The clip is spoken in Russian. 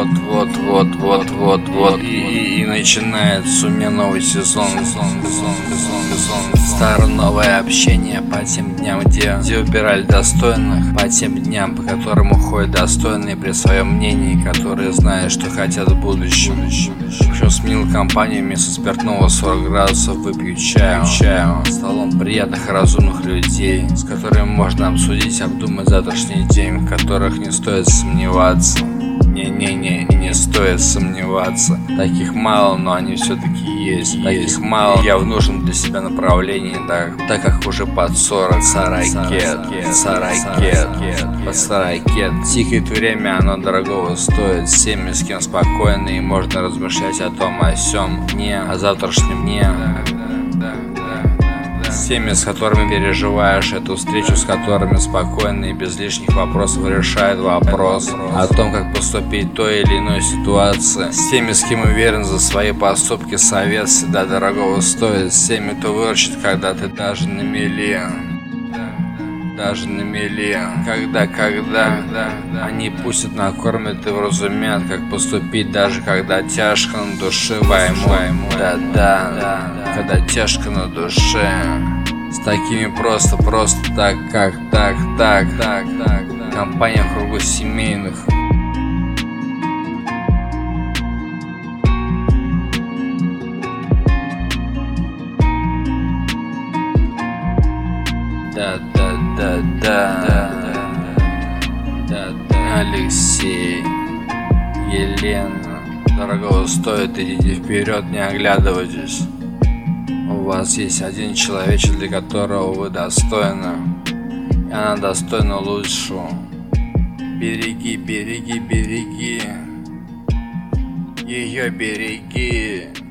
вот. И начинается у меня новый сезон. Старое новое общение по тем дням, где убирали достойных, по тем дням, по которым уходят достойные при своем мнении, которые знают, что хотят в будущем. Еще сменил компанию, вместо спиртного 40 градусов выпью чаю. Столом приятных и разумных людей, с которыми можно обсудить, обдумать завтрашний день, в которых не стоит сомневаться. Не стоит сомневаться. Таких мало, но они все-таки есть. Таких мало. Я в нужном для себя направлении, так как уже под 40. Саракет. Тикает время, оно дорогого стоит. Всеми, с кем спокойно, и можно размышлять о том, о сём дне, о завтрашнем дне. С теми, с которыми переживаешь эту встречу, с которыми спокойно и без лишних вопросов решает вопрос о том, как поступить в той или иной ситуации. С теми, с кем уверен за свои поступки, совет всегда дорогого стоит. С теми, кто выручит, когда ты даже на мели. Когда они пустят, накормят и вразумят, как поступить, даже когда тяжко на душе. Когда тяжко на душе. С такими просто так. Компания в кругу семейных. Алексей, Елена, дорогого стоит, идите вперед, не оглядывайтесь. У вас есть один человечек, для которого вы достойны, и она достойна лучшего. Береги, ее береги.